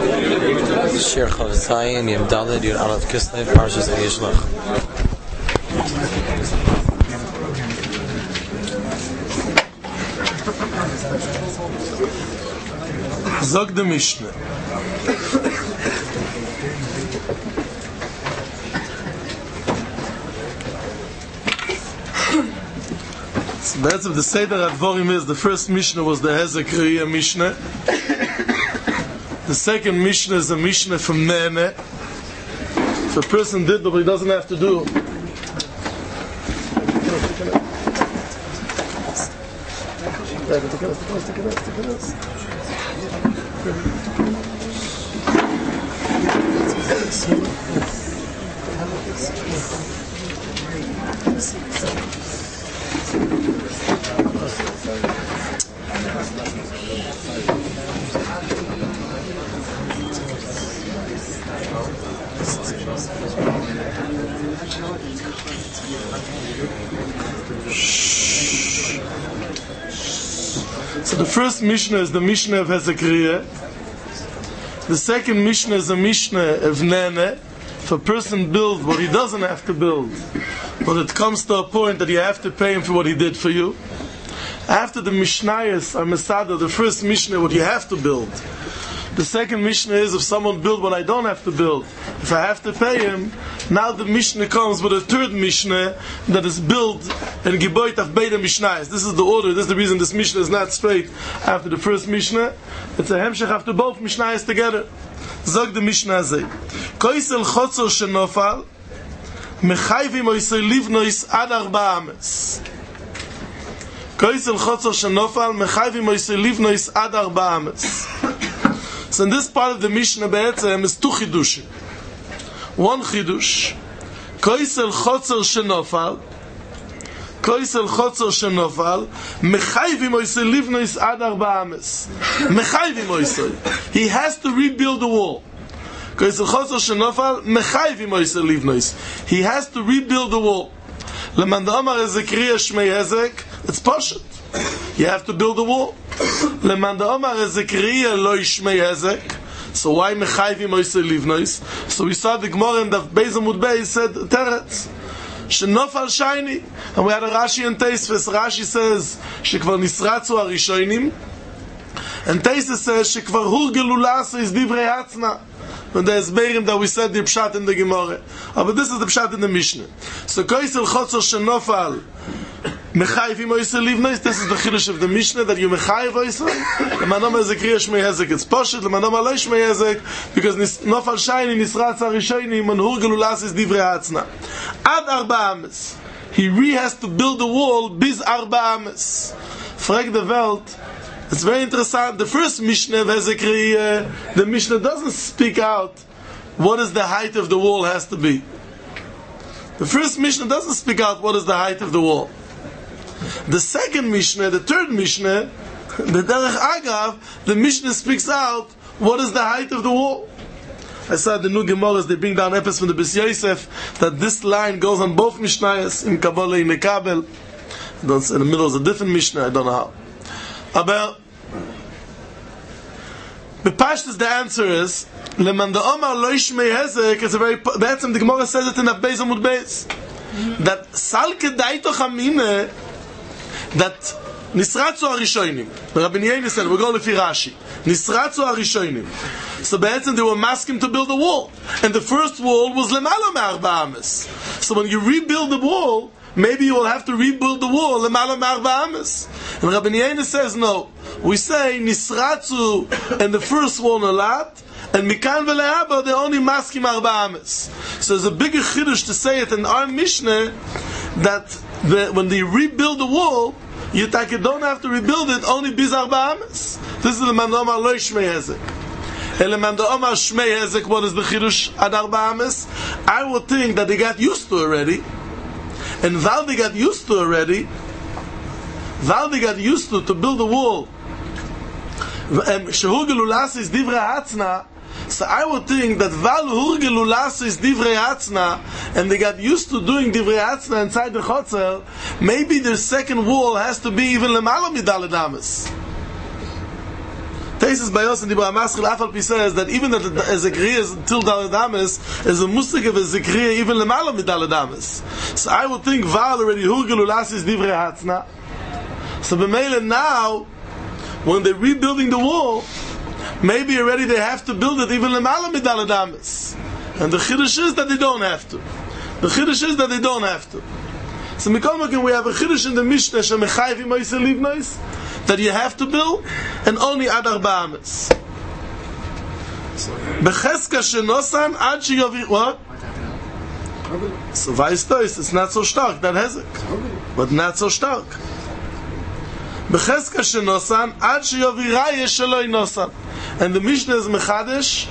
Shir Chavzayin Yom Daled Yud Aleph Kislev Parshas Vayishlach. Zog the Mishnah. So that's what the Seder Advorim is. The first Mishnah was the Hezek Re'iyah Mishnah. The second Mishnah is a Mishnah from Nene. If a person did what he doesn't have to do. So the first Mishnah is the Mishnah of Hezek Re'iyah. The second Mishnah is a Mishnah of Nene. If a person builds what he doesn't have to build, but it comes to a point that you have to pay him for what he did for you. After the Mishnayos are Masada, the first Mishnah, what you have to build. The second Mishnah is if someone build what I don't have to build, if I have to pay him. Now the Mishnah comes with a third Mishnah that is built in Geboit of Beida Mishnayos. This is the order, this is the reason this Mishnah is not straight after the first Mishnah. It's a Hemshech after both Mishnayos together. Zog the Mishnah Azay. Koisel Chotzor Shenofal Mechayvim Oisei Livnois Ad Arba Ames. Koisel Chotzor Shenofal Mechayvim Oisei Livnois Ad Arba Ames. So in this part of the Mishnah Be'etzem is two chidushim. One chidush, Koisel Chotzor Shenofal, Koisel Chotzor Shenofal, Mechayvim Oisei Livnois Ad Arba Ames. Mechayvim Oisei. He has to rebuild the wall. Koisel Chotzor Shenofal, Mechayvim Oisei Livnois. He has to rebuild the wall. Leman Amar Hezek Re'iyah Shmei Hezek, it's Poshet. You have to build a wall. Leman Amar Hezek Re'iyah Lo Shmei Hezek. So why Mechayvim Oisei Livnois? So we saw the Gemara in the Beis Amud Beis said Teretz Shenofal Shayni, and we had a Rashi and Tosfos. Rashi says Shekvar Nisratzu Arishonim, and Tosfos says Shekvar Hurgelu La'aseh is Divrei Hatzna. When the Esberim that we said the Pshat in the Gemara, but this is the Pshat in the Mishnah. So Koisel Chotzor Shenofal Mechayvim Oisei Livnois. This is the Chiddush of the Mishnah that you Mechayv Oisei. Leman Amar Hezek Re'iyah Shmei Hezek, it's Poshet. Leman Amar Lo Shmei Hezek, because Nofal Shayni Nisratz Arishonim and Hurgelu La'aseh is Divrei Hatzna. Ad Arba Ames. He has to build the wall bis Arba Ames. Frag the Welt. It's very interesting. The first Mishnah of Hezek Re'iyah, the Mishnah doesn't speak out what is the height of the wall has to be. The first Mishnah doesn't speak out what is the height of the wall. The second Mishnah, the third Mishnah, the Derech Agav, the Mishnah speaks out what is the height of the wall. I saw the new Gemaras, they bring down Epis from the Bes Yosef, that this line goes on both Mishnayos, in Kabbalah, in Mekabel. In the middle is a different Mishnah, I don't know how. Aber the Pashtus, the answer is Leman Amar Lo Shmei Hezek is a very the Gemara says it in the Beis Amud Beis that Salke Daito Chamine that Nisratzu Arishonim. Rabbi Yehuda said we're going to Rashi. Nisratzu Arishonim. So be'etzem they were masking to build a wall, and the first wall was Lemala Me'arba Ames. So when you rebuild the wall, maybe you will have to rebuild the wall Lemala Me'arba Ames. And Rabbi Yehuda says no. We say Nisratzu and the first wall Nalat, and Mikan V'le'aba they only masking Arba Ames. So there's a bigger chiddush to say it in our Mishnah that when they rebuild the wall, you don't have to rebuild it only bis Arba Ames. This is the Leman Amar Lo Shmei Hezek. Leman Amar Shmei Hezek, what is the chiddush ad Arba Ames? I would think that they got used to already, and while they got used to to build a wall, Shehurgelu La'aseh is Divrei Hatzna. So I would think that Val Hurgelu La'aseh is Divrei Hatzna, and they got used to doing Divrei Hatzna inside the Chotzer, maybe their second wall has to be even Lemala Midaled Ames. Taisus by us in the Bamaschil Afal Pi says that even that as a Kriya is till Daladamis is a musik of a Kriya even Lemala mit Daladamis. So I would think Val already Hurgelu Lasis Divrei Hatzna. So B'meila now, when they're rebuilding the wall, maybe already they have to build it even Lemala mit Daladamis. And the Chiddush is that they don't have to. The Chiddush is that they don't have to. So Mikol we have a Chiddush in the Mishnah Shemechayvim Moisei Livnois that you have to build, and only Ad Arba Ames. Becheska Shenosan Ad Sheyavir. What? So Weistois, it's not so stark, that Hezek. But not so stark. Becheska Shenosan Ad Sheyaviraya Sheloi Nosan. And the Mishnah is Mechadesh,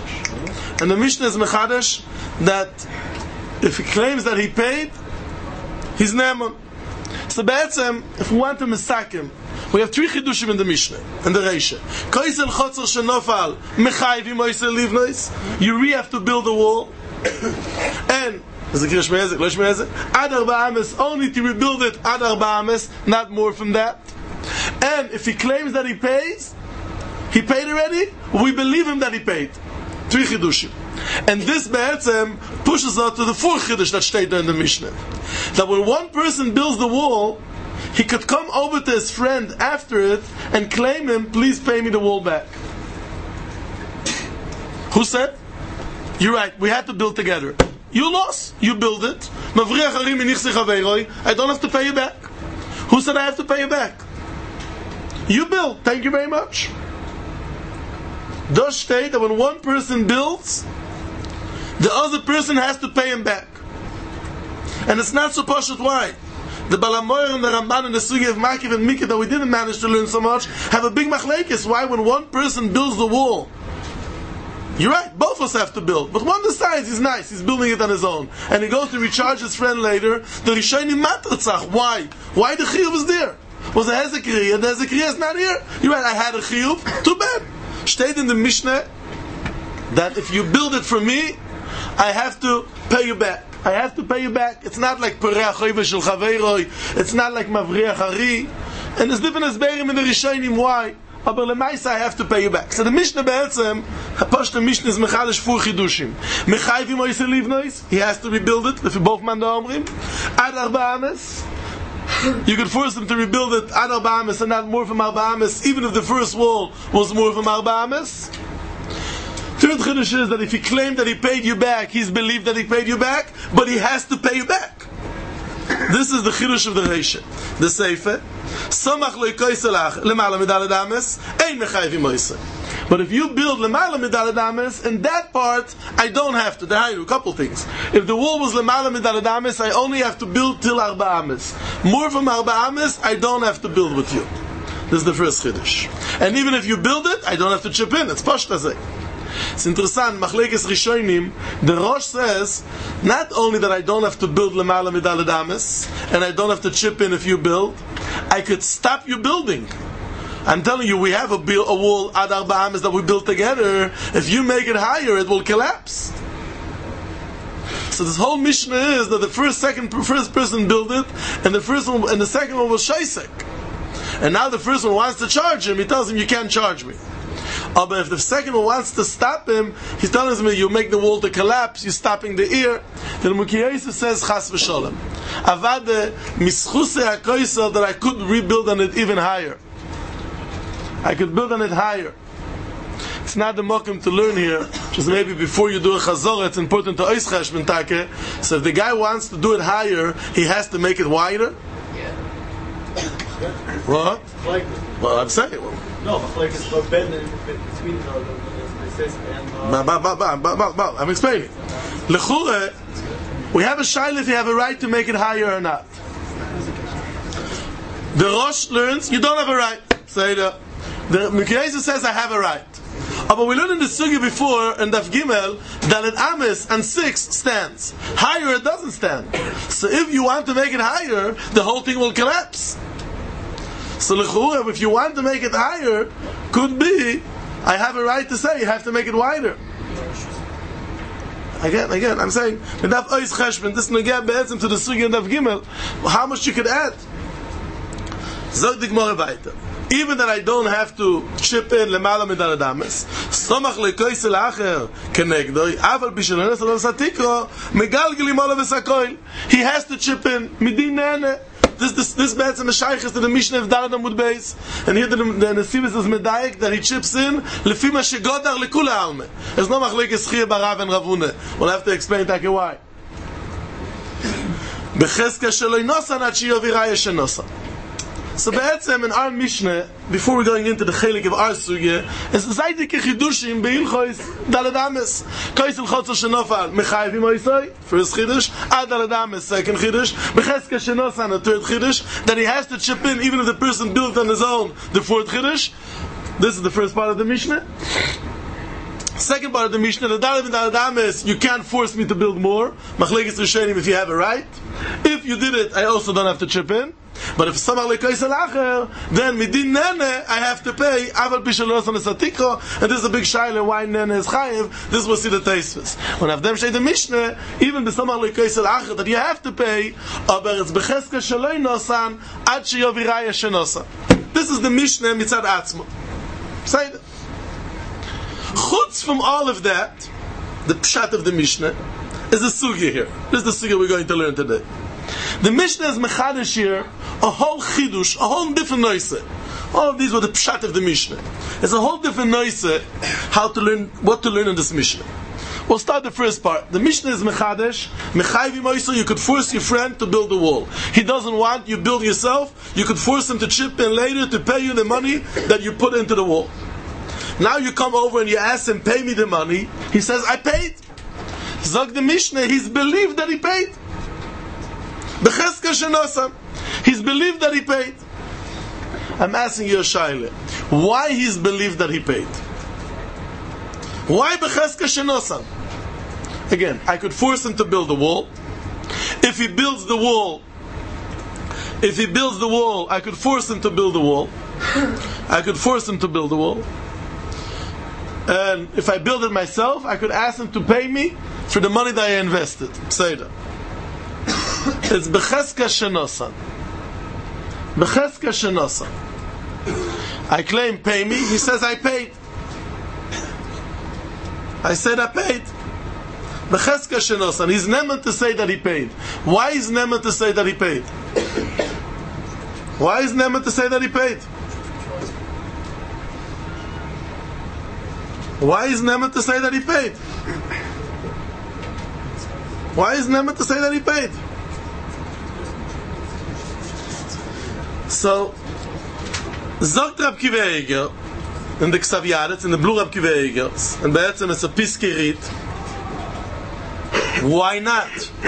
that if he claims that he paid, he's Neman. So Be'etzem, if we want to misakim, we have three chidushim in the Mishnah and the Reisha. Koisel chotzer shenofal mechayvim moisel livnois. You have to build a wall, and ad arba ames, only to rebuild it ad arba ames, not more from that. And if he claims that he paid already, we believe him that he paid. Three chidushim. And this be'etzem pushes us to the fourth chiddush that stated in the Mishnah. That when one person builds the wall, he could come over to his friend after it and claim him, please pay me the wall back. Who said? You're right, we had to build together. You lost, you build it. I don't have to pay you back. Who said I have to pay you back? You build, thank you very much. Does state that when one person builds, the other person has to pay him back. And it's not so poshut. Why? The Balamoyer and the Ramban and the Sugi of Makiv and Mikah that we didn't manage to learn so much have a big machlekes. Why? When one person builds the wall, you're right, both of us have to build. But one decides he's nice, he's building it on his own. And he goes to recharge his friend later. The Rishonim matratzach. Why? Why the chiyuv is there? Was a Hezekiah, and the Hezekiah is not here. You're right, I had a chiyuv. Too bad. Stayed in the Mishnah that if you build it for me, I have to pay you back. I have to pay you back. It's not like Pereach Choyve Shel Chaveiroi. It's not like Mavriach Hari. And there's different Esberim in the Rishonim. Why? But Lemaisa I have to pay you back. So the Mishnah Be'etzem, the Mishnah is Mechadish four Chidushim. Mechayvim Moisei Livnois. He has to rebuild it. If you both man Omrim. Ad Arba Ames. You could force them to rebuild it Ad Arba Ames and not more from Arba Ames, even if the first wall was more from Arba Ames. Third chiddush is that if he claimed that he paid you back, he's believed that he paid you back, but he has to pay you back. This is the chiddush of the Reisha. The Seifer, Samach lo yikoiselach lemala midalad ames, ein mechayvim moisei. But if you build lemala midalad ames, in that part, I don't have to. There are a couple things. If the wall was lemala midalad ames, I only have to build till arba ames. More from arba ames, I don't have to build with you. This is the first chiddush. And even if you build it, I don't have to chip in. It's pashtazeh. It's interesting, Machlekes Rishonim, the Rosh says, not only that I don't have to build Lemala Midalad Ames, and I don't have to chip in if you build, I could stop you building. I'm telling you, we have a wall Ad Arba Ames that we built together. If you make it higher, it will collapse. So this whole Mishnah is that the first person built it, and the second one was Shaisek. And now the first one wants to charge him, he tells him, you can't charge me. But if the second one wants to stop him, he's telling him, you make the wall to collapse, you're stopping the ear. Then Mukiyaisu says, Chas v'sholem. Avade mischuse hakoisel, that I could rebuild on it even higher. I could build on it higher. It's not the mokum to learn here, just maybe before you do a chazor, it's important to oischash b'ntake. So if the guy wants to do it higher, he has to make it wider? Yeah. What? Well, I'm saying it. No, like it's between the I'm explaining. L'chure, we have a shaila if you have a right to make it higher or not. The Rosh learns you don't have a right. Say the Mikhail says I have a right. But we learned in the sugi before in Daf Gimel that an Ames and 6 stands. Higher it doesn't stand. So if you want to make it higher, the whole thing will collapse. So l'chura, if you want to make it higher, could be, I have a right to say you have to make it wider. Again, I'm saying, enough ois cheshbon, this nogeh be'etzim to the sugi and Daf Gimel, how much you could add. Zog the Gemara weiter. even that I don't have to chip in lemala midal adames. Somach lekoisel acher kenegdoi. Aval bishelon esol satikro megalgelim olav esakoil. He has to chip in midin nene. This man's in the Shaykh is to the Mishnah of Dalad Amud Beis, and here the Nesivus is medayik that he chips in lefima shegodar lekula alme. There's no machlekes Chiyah barav and Ravuna. We'll have to explain that why. Becheska sheloi nosan ad shiyoviraya shenosan. So be'etzem in our Mishnah, before we're going into the chelik of our sugya, is zaydike chidushim beilchois dalad ames. Koisel chotzo shenofal mechayvim oisoi, first chidush, ad dalad ames, second chidush, becheska shenosan, a third chidush, that he has to chip in even if the person built on his own, the fourth chidush. This is the first part of the Mishnah. Second part of the Mishnah, the dalad and dalad ames, you can't force me to build more. Machlekes rishonim if you have a right. If you did it, I also don't have to chip in. But if samach lekoisel acher, then midin nene, I have to pay aval bishelos on the satikro, and this is a big shaila why nene is chayiv. This will see the teisves. When Avdem say the Mishnah, even the samach lekoisel acher that you have to pay, aber it's becheska sheloi nosan ad sheyoviraya shenosan. This is the Mishnah mitzad atzmo. Say that. Chutz from all of that, the pshat of the Mishnah is a sugya here. This is the sugya we're going to learn today. The Mishnah is mechadish here, a whole chidush, a whole different noise. All of these were the pshat of the Mishnah. It's a whole different noise how to learn, what to learn in this Mishnah. We'll start the first part. The Mishnah is mechadish, mechayvi moiso, you could force your friend to build a wall. He doesn't want, you build yourself, you could force him to chip in later to pay you the money that you put into the wall. Now you come over and you ask him, pay me the money. He says, I paid. Zog the Mishnah, he's believed that he paid. Becheska shenosan. He's believed that he paid. I'm asking you a shaila. Why he's believed that he paid? Why becheska shenosan? Again, I could force him to build a wall. If he builds the wall, I could force him to build a wall. And if I build it myself, I could ask him to pay me for the money that I invested. Say that. It's becheska shenosan. Becheska shenosan. I claim pay me. He says I paid. I said I paid. Becheska shenosan. He's never to say that he paid. Why is never to say that he paid? Why is never to say that he paid? Why is never to say that he paid? Why is never to say that he paid? So, Zogt Rab Kiva Eger, in the Ksav Yaretz, in the Blue Rab Kiva Eger, and be'etzem it's a Piskerit. Why not?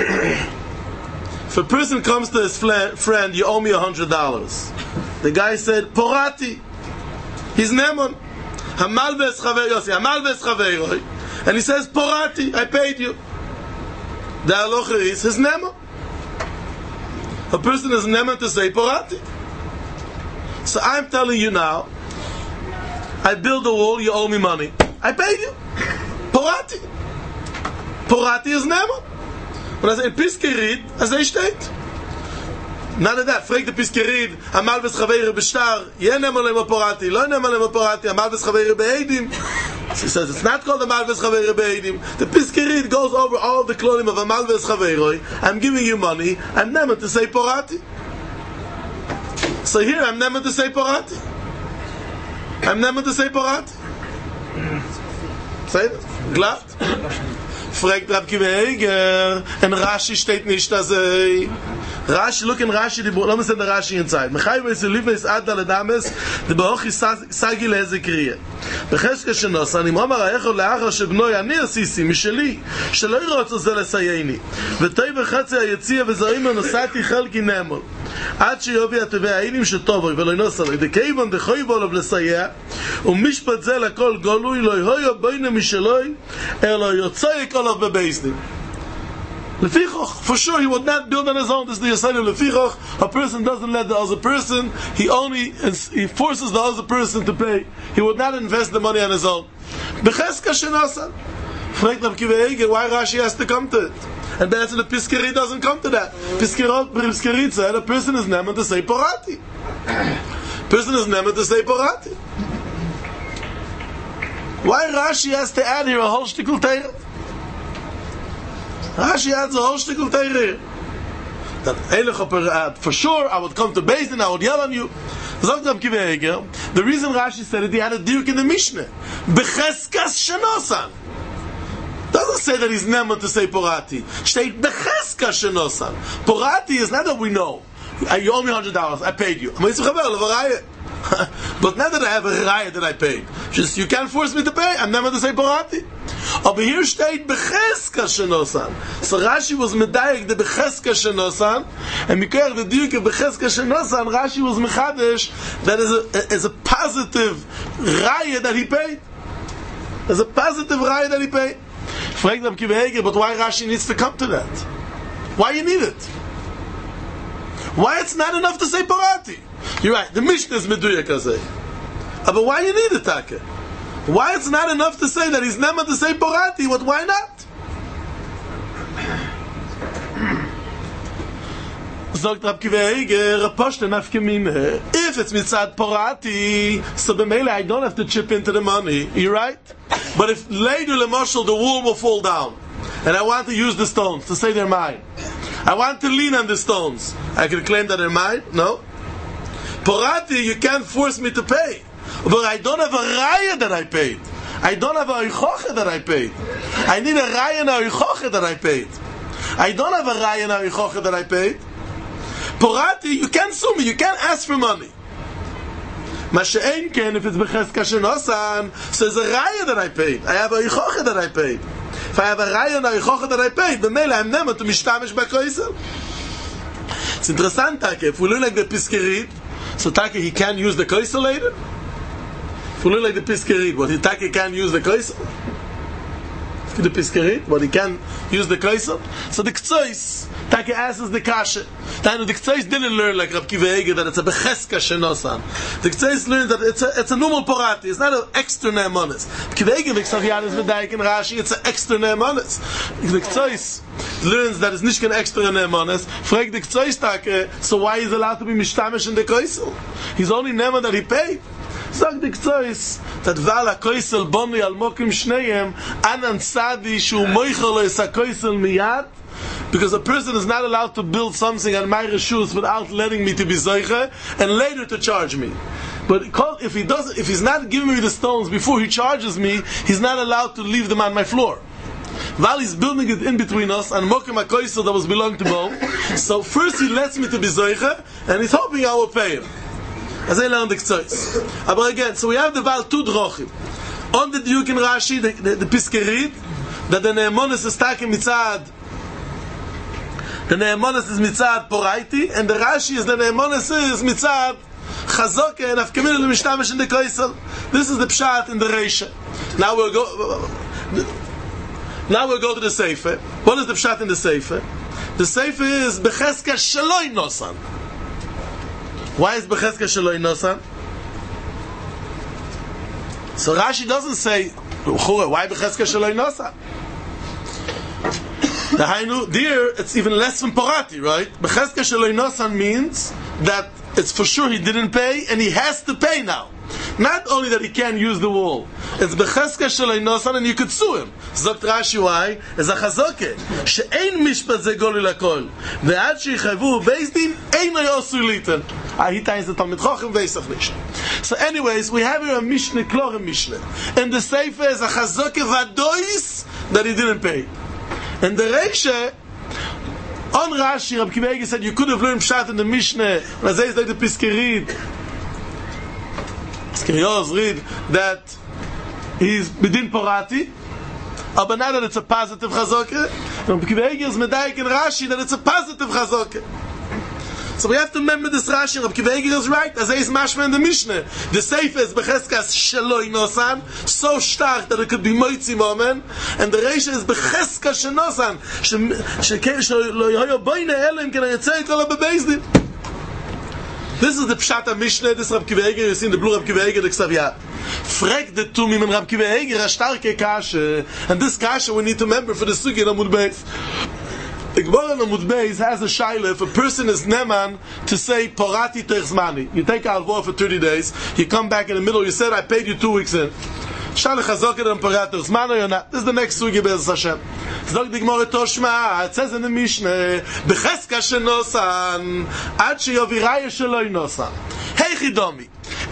If a person comes to his friend, you owe me $100. The guy said, Porati. He's Nemon. Hamal ves chaveroi. And he says, Porati, I paid you. The halacha is his Nemon. A person is Nemon to say Porati. So I'm telling you now, I build a wall, you owe me money. I paid you. Porati. Porati is Nemon. When I say Piskerit, I say steht. None of that. Frag the Piskerit, Amal ves chaveir b'shtar, Yeh Nemon lema Porati, Lo Nemon lema Porati, Amal ves chaveir be'edim. She says it's not called Amal ves chaveir be'edim. The Piskerit goes over all the clothing of Amal ves chaveiroi. I'm giving you money, I'm Nemon to say Porati. So here I'm never to say Porati. Say it. Glatt. Fragt Rab Kiva Eger, and Rashi steht nicht as a Rashi, look in Rashi, let me send the Rashi inside. Mechayv is live is ad daladames, the beoch is sagi leze kriye. Becheska shenosan, im omar ha'echol le'achar shebnoi ani asisi, misheli, shelo yirotzo ze lesayeni. V'toi v'chatzi ha'yetzia v'zorim anosati chelki nemol. עד שיובי הטובי העינים שטובוי ולא ינוסה לו דקייבון דחוי בו עליו לסייע ומשפט זה לכל גולוי לא יהיו בינו משלוי אלא יוצאי עליו בבייסדים Lefichoch, for sure he would not build on his own. This is the Yisrael Lefichoch. A person doesn't let the other person, he forces the other person to pay. He would not invest the money on his own. Becheska shenasan. Fragt Rab Kiva Eger, why Rashi has to come to it? And that's the Piskerit doesn't come to that. Piskerit said a person is never to say Porati. Person is never to say Porati. Why Rashi has to add here a whole shtickle Teira? Rashi adds a whole shtickle Teira here. That for sure I would come to Beis Din, I would yell on you. The reason Rashi said it, he had a dirk in the Mishnah. Becheskas shenosan. Doesn't say that he's never to say Porati. State Becheskas shenosan. Porati is not that we know. You owe me $100, I paid you. But not that I have a raya that I paid. Just you can't force me to pay. I'm never to say Porati. Over here state Becheska Shenosan. So Rashi was medayek the Becheska Shenosan, and Mikar the Dirk of Becheska Shenosan, Rashi was mechadesh that is a positive raya that he paid. There's a positive raya that he paid. But why Rashi needs to come to that? Why you need it? Why it's not enough to say Porati? You're right, the Mishnah is Meduya Kazay. But why you need it, Take? Why it's not enough to say that he's never to say Porati? What? Why not? If it's mitzad Porati, so b'meila I don't have to chip into the money. You're right? But if later Lemashal the wall will fall down, and I want to use the stones to say they're mine, I want to lean on the stones, I can claim that they're mine? No? Porati, you can't force me to pay. But I don't have a raya that I paid. I don't have a oichoche that I paid. I need a raya and a oichoche that I paid. I don't have a raya and a oichoche that I paid. Porati, you can't sue me. You can't ask for money. Masha'en ken, if it's becheska shenosan, so there's a raya that I paid. I have a oichoche that I paid. If I have a raya and a oichoche that I paid, then maybe I'm never to mishtamish b'koisel. It's interesting, Take. If we look like the Piskerit, so Take, he can use the koisel later? If we look like the Piskerit, what, Take can use the koisel? The Piskerit, but he can use the koisel? So the Ktsois, Take asks the Kasha. Then the Ktsois didn't learn like Rav Kiva Eger that it's a Becheska Shenosan. The Ktsois learned that it's a normal Porati, it's not an extra Ne'emanis. Kiva Eger, like Savianis Medayik and Rashi, it's an extra Ne'emanis. The Ktsois learns that it's nicht kein extra Ne'emanis. Frag the Ktsois Take, so why is he allowed to be Mishtamish in the koisel? He's only Ne'eman that he paid. Sag the Ktsois that Vala koisel boni al mokim shneyem anan tzadi shu moichel es a koisel miyad, because a person is not allowed to build something on my reshus without letting me to be zoiche and later to charge me. But if he's not giving me the stones before he charges me, he's not allowed to leave them on my floor. While he's building it in between us and mokim a koisel that was belonging to both, so first he lets me to be zoiche and he's hoping I will pay him. As I learned the Ktsois. But again, so we have the Baal two drochim. On the Diuk in Rashi, the Piskerit, that the Ne'emonis is taking mitzad. The Ne'emonis is mitzad Poraiti, and the Rashi is the Ne'emonis is mitzad Chazoke and Afkamil Mishtamish in the Koisel. This is the Pshat in the Reisha. Now we'll go to the Sefer. What is the Pshat in the Sefer? The Sefer is Becheska Shaloi Nosan. Why is Becheska Shaloi Nosan? So Rashi doesn't say, why Becheska Shaloi Nosan? The Hainu, there it's even less than Porati, right? Becheska Shaloi Nosan means that it's for sure he didn't pay and he has to pay now. Not only that he can't use the wall, it's Becheska Shaloi Nosan and you could sue him. Zokt Rashi, why? It's a Chazoke. She'ein mishpat ze goli lakol. Ve'ad she'yichavu Beis Din, ein yosu liten. He ties the Talmid Chochem Veisach nicht. So anyways, we have here a Mishnah, Klorim Mishnah. And the Sefer is a Chazoke Vadois that he didn't pay. And the Reisha, on Rashi, Rabbi Kiva Eger said you could have learned Pshat in the Mishnah, and as is like the Piskerit. Piskerios read that he's Bidin Porati, but now that it's a positive Chazoke, Rabbi Kiva Eger is Medayik in Rashi that it's a positive Chazoke. So we have to remember this Rashi. Rabbi Kiva Eger is right, as is mashma in the Mishnah. The Sefer is Becheskas Shaloi Nosan, so stark that it could be Moitzi Momen, and the Reisha is Becheskas Shenosan, Shelo Yoyo Boine Elim Ken Yetzei Kol HaBeis Din. This is the Pshat Mishnah. This is Rabbi Kiva Eger. You see in the blue Rabbi Kiva Eger the Ksaviyat. Frek the Tumim and Rabbi Kiva Eger a starke Kasha, and this Kasha we need to remember for the Sugi Amud Beis. The Gemara in Amud Beis has a shaila if a person is neman to say porati terchzmani. You take alvor for 30 days, you come back in the middle, you said I paid you 2 weeks in. Shall chazoket and porati terchzmani or not? This is the next sugi Be'ez Hashem. Zog the Gemara Toshma, it says in the Mishnah, Becheska shenosan, ad sheyoviraya sheloi nosan. Hey chidomi.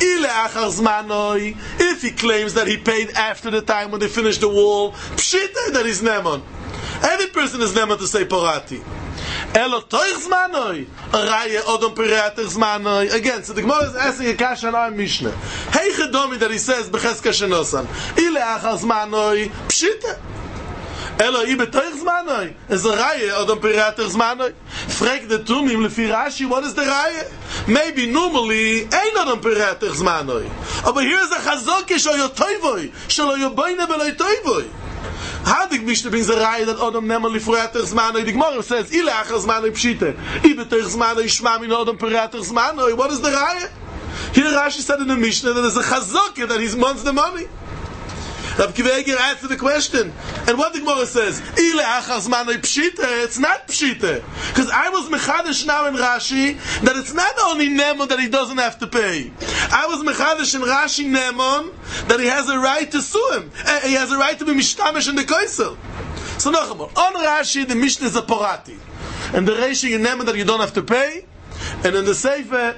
If he claims that he paid after the time when they finished the wall, pshita that he's neman. Every person is neman to say porati. Elo toich zmanoi, raya odom perater zmanoi. Again, so the Gemara is asking a kasha on our Mishnah. Hey chedomi that he says becheska shenosan. Ile achar zmanoi, pshita. Elo I betoich zmanoi. Is a raya odom perater zmanoi. Frek the tumim lefi Rashi, what is the raya? Maybe normally ain't odom perater zmanoi. But here's a chazoke shelo toivoi, shelo yoboine velo toivoi. How the Mishnah brings a raya that Odom neman lifrater zmanoi? The Gemara says, "Ile achar zmanoi pshite, ibetech zmanoi shma min Odom perater zmanoi." What is the raya? Here Rashi said in the Mishnah that there's a chazaka that he wants the money. Rav Kiva Eiger answered the question, and what the Gemara says, "Ile achar zmanoi pshite." It's not pshite, because I was mechadish now in Rashi that it's not only neman that he doesn't have to pay. I was mechadish in Rashi neman that he has a right to sue him. He has a right to be mishtamish in the koisel. So noch einmal, on Rashi the Mishnah is a porati, and the Reishi you neman that you don't have to pay, and in the Sefer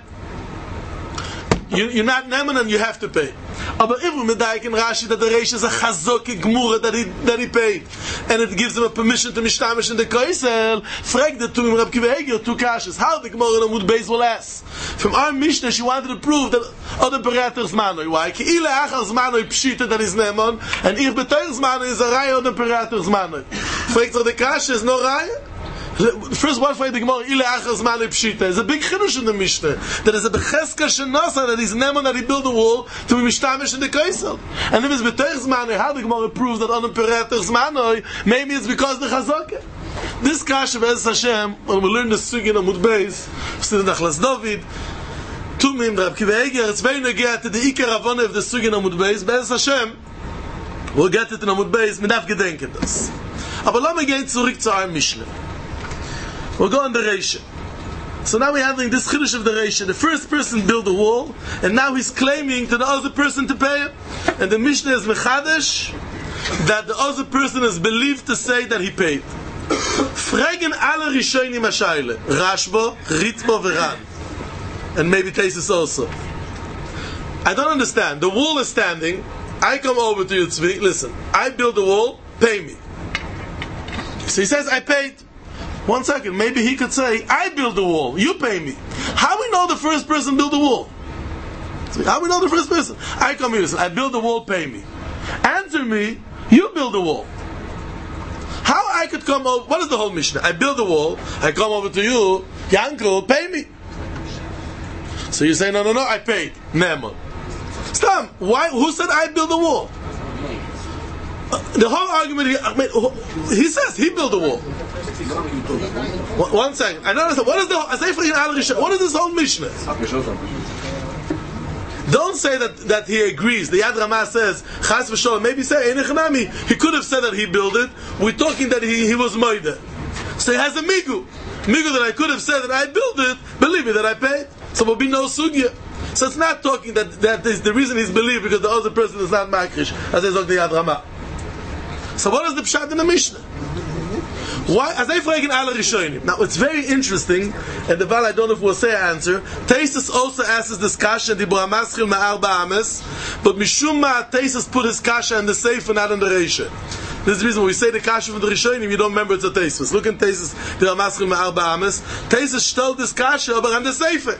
you're not neman and you have to pay. Aber if we medayik in Rashi that the Reish is a chazok gemura that he paid, and it gives him a permission to mishtamish in the koisel, frag the two Rav Kiva Eiger 2 kashas. How the Gemara in Amud Beis will ask? From our Mishnah she wanted to prove that other perater zmanoi. Why? Ki ile achar zmanoi pshita that is neman, and ich betoich zmanoi is a raya other perater zmanoi. Fragt the kasha is no raya? First one for the Gemara, ile achar zmanoi pshita. Is a big chidush in the Mishnah that is a becheska shenasa that is neman that he built a wall to be mishtamish in the koisel. And if it's betoich zmanoi, how the Gemara proves that other perater zmanoi? Maybe it's because the chazaka. This kasha Be'ez Hashem, when we learn the sugi in Amud Beis, Siddur Nachlas David, Tumim, Rav Kiva Eiger, it's very negea to the Iker Avone of the sugi in Amud Beis. Be'ez Hashem, we'll get it in Amud Beis, minaf gedenken das. Aber lass me gehen zurück zu our Mishnah. We'll go on the Reisha. So now we're having this chiddush of the Reisha. The first person built a wall, and now he's claiming to the other person to pay him. And the Mishnah is mechadesh that the other person is believed to say that he paid. Fragen alle Rishonim Hashayle, Rashbo, Ritmo, Veran, and maybe Tesis also. I don't understand. The wall is standing. I come over to you, Tzvi. Listen, I build the wall. Pay me. So he says, I paid. 1 second. Maybe he could say, I build the wall. You pay me. How we know the first person built the wall? How we know the first person? I come here. Listen, I build the wall. Pay me. Answer me. You build the wall. How I could come over? What is the whole Mishnah? I build the wall. I come over to you. Yankel, pay me. So you say, no, I paid. Neman. Stam. Why? Who said I build the wall? The whole argument here, he says he built the wall. 1 second. I don't understand. What is this whole Mishnah? Don't say that he agrees. The Yad Ramah says, Chas v'sholom. Maybe say, Einechanami. He could have said that he built it. We're talking that he was moide. So he has a migu. Migu that I could have said that I built it. Believe me that I paid. So there will be no sugya. So it's not talking that is the reason he's believed because the other person is not makrish, as is the Yad Ramah. So what is the pshat in the Mishnah? Why? As I fragen alle Rishonim. Now it's very interesting, and the Val I don't know if we'll say an answer. Taisus also asks this kasha in the Bramaschil Ma'arba Ames, but Mishum Ma Taisus put his kasha in the Sefer, not in the Reisha. This is the reason when we say the kasha from the Rishonim, you don't remember it's a Taisus. Look in Taisus, the Bramaschil Ma'arba Ames. Taisus stellt this kasha, but on the Sefer.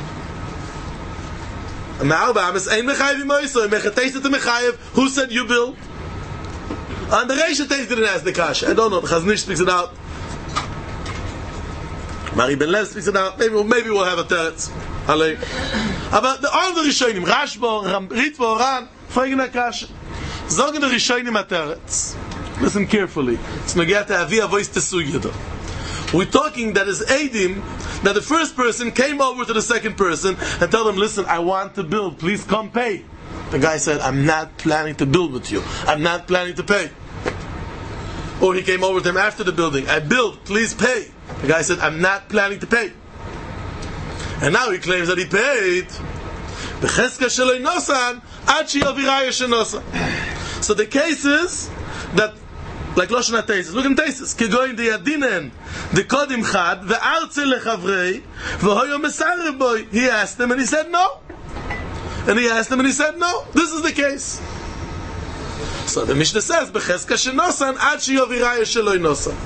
Ma'arba Ames, Ein Mechayev Imoiso, Mechataisus to Mechayev, who said you build? And the Reisha didn't ask the kasha. I don't know. The Chaznish speaks it out. Mari Ben Lev speaks it out. Maybe we'll have a teretz. But all the Rishonim, Rashbo, Ritvo, Ran, fragen the kasha. Sagen the Rishonim a teretz. Listen carefully. It's negea to avi avois tesugya. We're talking that is Eidim, that the first person came over to the second person and told him, listen, I want to build. Please come pay. The guy said, I'm not planning to build with you. I'm not planning to pay. Or he came over to him after the building. I built, please pay. The guy said, I'm not planning to pay. And now he claims that he paid. So the case is that, like Lashon HaTeisus, look in Teisus, Kegoin de Yadinen, the Kodim Chad, the Arze lechavrei, v'hoyo mesarev boy. He asked him and he said no. And he asked him and he said no. This is the case. So the Mishnah says, Becheska shenosan, ad sheyoviraya sheloi nosan.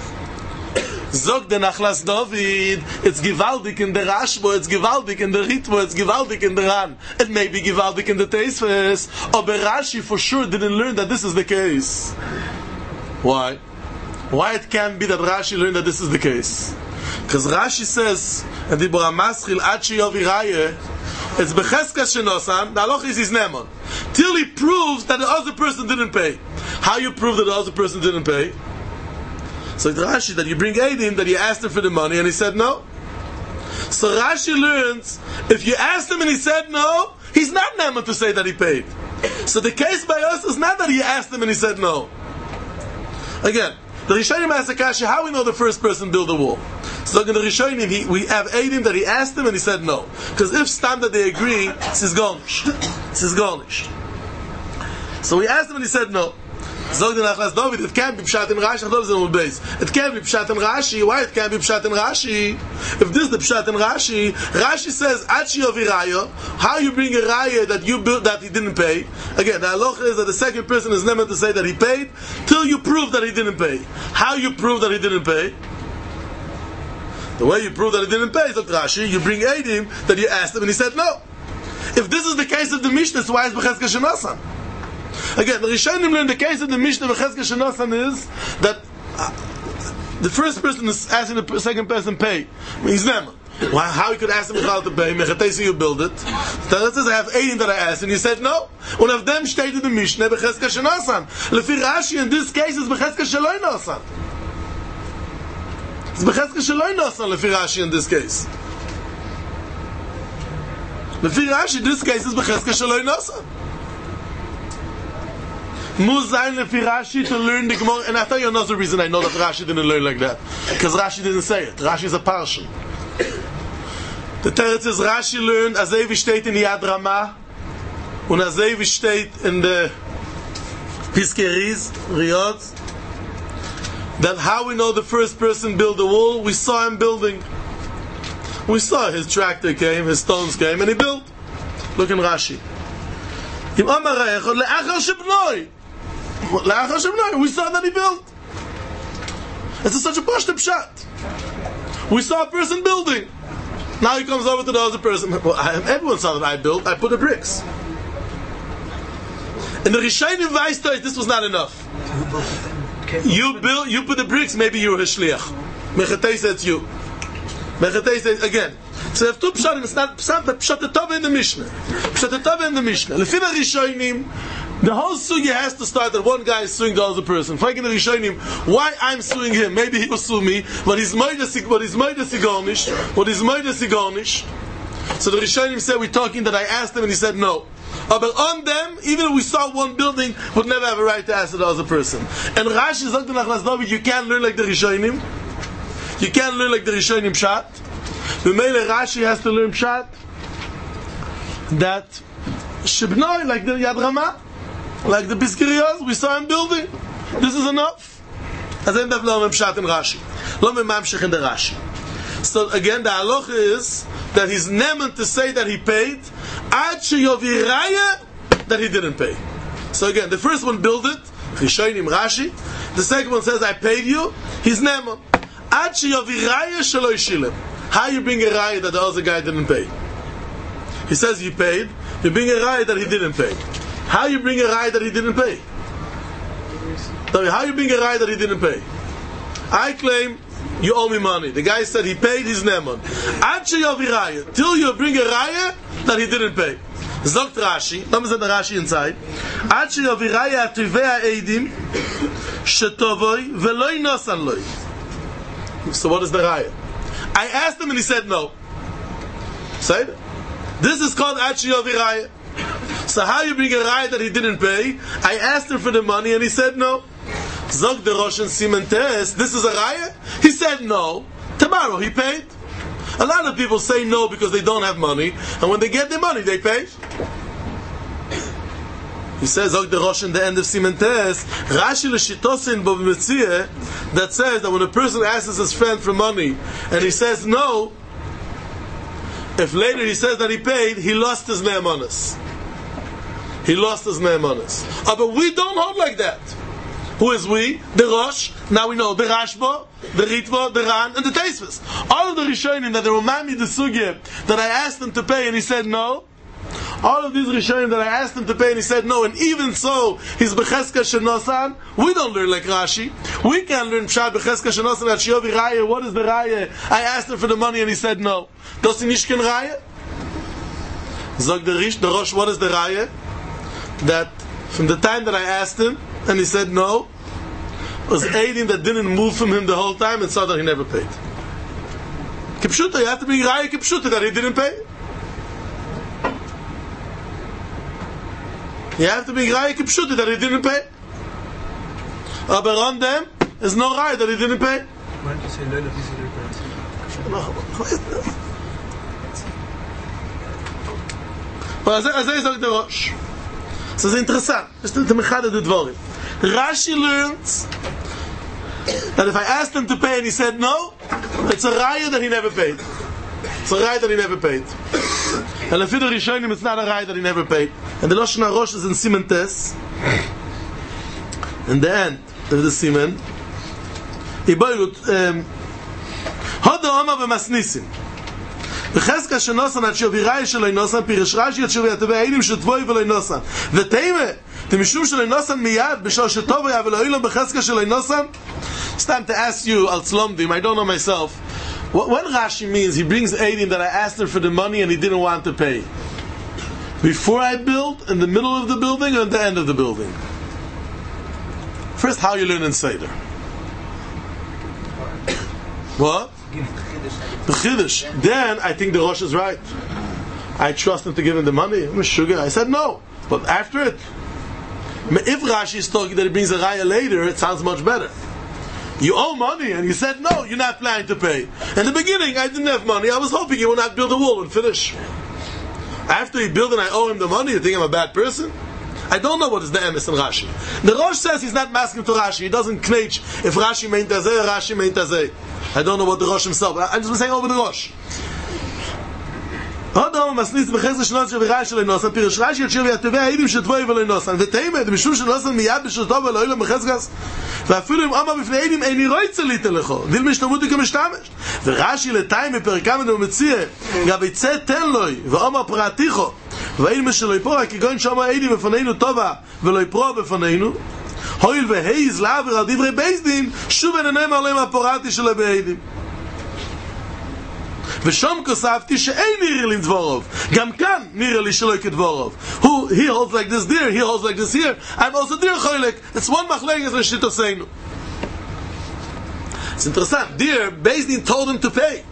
Zog the Nachlas David, it's Givaldik in the Rashbo, it's Givaldik in the Ritmo, it's Givaldik in the Ran. It may be Givaldik in the Teisves. Or Rashi for sure didn't learn that this is the case. Why? Why it can't be that Rashi learned that this is the case? Because Rashi says, and the Bora Maschil, Ad Sheyoviraya, it's Becheska Shenosan, the Aloch is his Nemon. Till he proves that the other person didn't pay. How you prove that the other person didn't pay? So it's Rashi that you bring Eidim that you asked him for the money and he said no. So Rashi learns, if you asked him and he said no, he's not Neman to say that he paid. So the case by us is not that he asked him and he said no. Again, the Rishonim asked Akashi, how we know the first person built the wall? So in the Rishonim, we have Eidim that he asked him and he said no. Because if Stam that they agree, it's his garnish. It's his garnish. So we asked him and he said no. Zog the Nachlas David, it can't be Pshat in Rashi, it can't be Pshat in Rashi. Why it can't be Pshat in Rashi? If this is the Pshat in Rashi, Rashi says, Achi Ovirayo, how you bring a Raya that you built that he didn't pay? Again, the halacha is that the second person is never to say that he paid, till you prove that he didn't pay. How you prove that he didn't pay? The way you prove that he didn't pay is that Rashi, you bring Eidim that you asked him and he said no. If this is the case of the Mishnah, so why is Becheska Shenosan? Again, the Rishonim learn the case of the Mishnah Becheska Shenosan is that the first person is asking the second person pay. He's Neman. How he could ask him how to pay? Mechatesi, you build it. Then it says, I have 18 that I asked, and he said no. One of them stated the Mishnah Becheska Shenosan. Lefi Rashi in this case is Becheska Sheloi Nosan. It's Becheska Sheloi Nosan Lefi Rashi in this case. Lefi Rashi in this case is Becheska Sheloi Nosan. Muzayin lefi Rashi to learn the Gemara, and I tell you another reason I know that Rashi didn't learn like that, because Rashi didn't say it. Rashi is a partial. The teretz is Rashi learned azay v'shteit in Yad Ramah, and azay v'shteit in the Piskeriz Riyadh. That how we know the first person built the wall? We saw him building. We saw his tractor came, his stones came, and he built. Look in Rashi. We saw that he built. It's such a pashut pshat. We saw a person building. Now he comes over to the other person. Well, everyone saw that I built. I put the bricks. And the Rishonim Weistai, this was not enough. You built. You put the bricks. Maybe you were a shliach. Mechatei said it's you. Mechatei said again. So you have two pshatim. It's not pshat, but pshatetava in the Mishnah. Pshatetava in the Mishnah. Lefi the Rishonim, the whole sugi has to start that one guy is suing the other person. Frankly, the Rishonim, why I'm suing him? Maybe he will sue me. But he's made a sigonish. What is made a sigonish? So the Rishonim said we're talking that I asked him and he said no. But on them, even if we saw one building, would never have a right to ask the other person. And Rashi Zog the Nachlas David, you can't learn like the Rishonim. You can't learn like the Rishonim Pshat. The Mele Rashi has to learn Pshat that Shibnoi, like the Yad Ramah, like the Piskerios, we saw him building. This is enough. As end of Lo Pshat in Rashi. Lo Memamshech in the Rashi. So again, the halacha is that he's neman to say that he paid, ad sheyoviraya that he didn't pay. So again, the first one built it, Rishonim Rashi. The second one says, I paid you. He's neman. Ad sheyoviraya sheloi shilem. How you bring a raya that the other guy didn't pay? He says he paid. You bring a raya that he didn't pay. How you bring a raya that he didn't pay? Tell me, how you bring a raya that he didn't pay? I claim you owe me money. The guy said he paid his neman. Ad sheyoviraya, till you bring a raya that he didn't pay. Zogt Rashi, let me say the Rashi inside. Ad sheyoviraya ativei ha'edim shetovoi veloi nosan loi. So what is the raya? I asked him and he said no. Say it. This is called Ad sheyoviraya. So how you bring a raya that he didn't pay? I asked him for the money and he said no. Zog the Rosh and Siman Tes, this is a raya? He said no. Tomorrow he paid. A lot of people say no because they don't have money, and when they get their money, they pay. He says, Zog the Rosh in the end of Siman Tes, Rashi l'shitosin bo b'metzia, that says that when a person asks his friend for money, and he says no, if later he says that he paid, he lost his ne'emanos. He lost his ne'emanos. But we don't hold like that. Who is we? The Rosh. Now we know the Rashba, the Ritva, the Ran, and the Teisvus. All of the Rishonim that they remind me the Sugya that I asked him to pay and he said no. All of these Rishonim that I asked him to pay and he said no. And even so, he's Becheska Shenosan. We don't learn like Rashi. We can't learn Pshat Becheska Shenosan at Shiovi Raya. What is the Raya? I asked him for the money and he said no. Does he Nishkin Raya? Zog the Rosh, what is the Raya? That from the time that I asked him and he said no, was aiding that didn't move from him the whole time and saw that he never paid. Kipshuta, you have to be Raya Kipshuta that he didn't pay. You have to be Raya Kipshuta that he didn't pay. But on them, there's no Raya that he didn't pay. Why did you say Leila visited her? But as I say, the Rosh. So it's interesting. Just to mechad the dvorim. Rashi learns that if I asked him to pay and he said no, it's a raya that he never paid. It's a raya that he never paid. And if the Rishonim, it's not a raya that he never paid. And the Lashon HaRosh is in Siman Tes. In the end of the Siman, Hoda Oma v'masnisim. וחזקה שנוסן עד שוביראי שלו נוסן פירש רש"י עד שובירתו העילים שטבוי ולא נוסן ותאימה תמשום שלו נוסן מיד בשביל שטוב היה ולא אילו בחזקה שלו נוסן. It's time to ask you al tzlomdim, I don't know myself, when Rashi means he brings aidim that I asked him for the money and he didn't want to pay, before I build, in the middle of the building, or at the end of the building? First, how you learn in Seder? What? The Chiddush. Then I think the Rosh is right. I trust him to give him the money. I'm a sugar. I said no. But after it, if Rashi is talking that he brings a raya later, it sounds much better. You owe money, and you said no, you're not planning to pay. In the beginning, I didn't have money. I was hoping he would not build a wall and finish. After he built and I owe him the money, you think I'm a bad person? I don't know what is the emes in Rashi. The Rosh says he's not masking to Rashi. He doesn't knetch if Rashi meint azeh or Rashi meint azeh. I don't know what the Rosh himself. I'm just saying over the Rosh. Hodom masnis b'chesed shnot shevirayi shel nosan pirush Rashi yetshiv yatevei ha'edim shetvoi v'lo nosan v'teimed mishum shenosan miyad b'shotov v'lo ilam b'cheskas ואפילו אם אמר בפני עדים איני רוצה ליתלכו דיל משתמותי כמשתמש ורש"י לתיים בפרקם ומציע גם יצא תן לוי ואומר פרעתיכו ואין משלו יפרע כי גוין שאומר עדים בפנינו טובה ולא יפרע בפנינו הויל והייז לעבר על דברי בייס דין שוב אינם עליהם הפורעתי שלו בעדים ושום כוספתי שאין נראה לי דבורוב גם כאן נראה לי שלא כדבורוב he holds like this there, he holds like this here. I'm also there choylek. It's one machlekes l'shitoseinu. It's interesting. There, Beis Din told him to pay.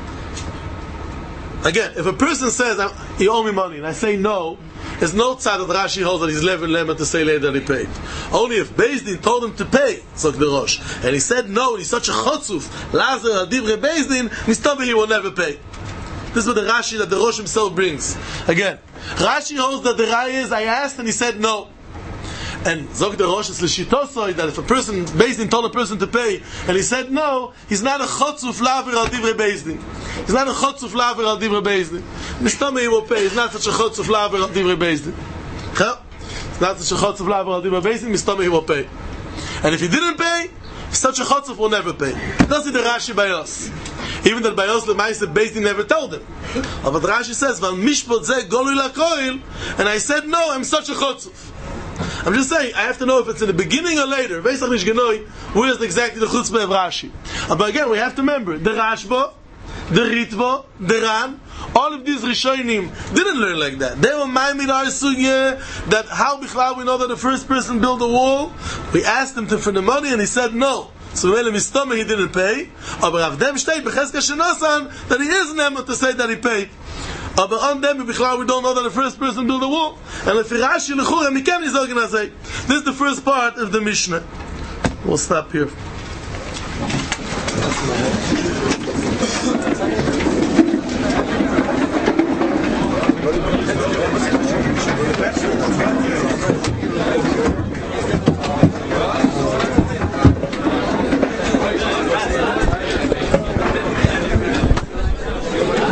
Again, if a person says you owe me money and I say no, there's no tzad that Rashi holds that he's lever lemma to say later that he paid. Only if Beis Din told him to pay, Zok the Rosh, and he said no, and he's such a chotzuf, Lazar Adivre Beis Din, Mistaber he will never pay. This is what the Rashi that the Rosh himself brings. Again, Rashi holds that the Raya is I asked and he said no. And Zog the Rosh is l'shitosoi that if a person, Beis Din told a person to pay and he said no, he's not a chotzuf laver al divrei Beis Din. He's not a chotzuf laver al divrei Beis Din. Mistama he will pay. He's not such a chotzuf laver al divrei Beis Din. He's not such a chotzuf laver al divrei Beis Din. Mistama he will pay. And if he didn't pay, such a chotzuf will never pay. That's the Rashi by us. Even that by us the Ma'aseh Beis Din never told him. But Rashi says, "Val mishpot zeh golui lakoil," and I said no, I'm such a chotzuf. I'm just saying, I have to know if it's in the beginning or later. Veisach nish genoi, where's exactly the chutzpah of Rashi? But again, we have to remember, the Rashba, the Ritva, the Ran, all of these Rishonim didn't learn like that. They were ma'amid our sugya, that how bichlal we know that the first person built a wall. We asked him for the money and he said no. So when he didn't pay. Aber auf dem steht, b'chezka shenosan, that he is never to say that he paid. But on them, we don't know that the first person built the wall. And if Rashi l'chura, this is the first part of the Mishnah. We'll stop here.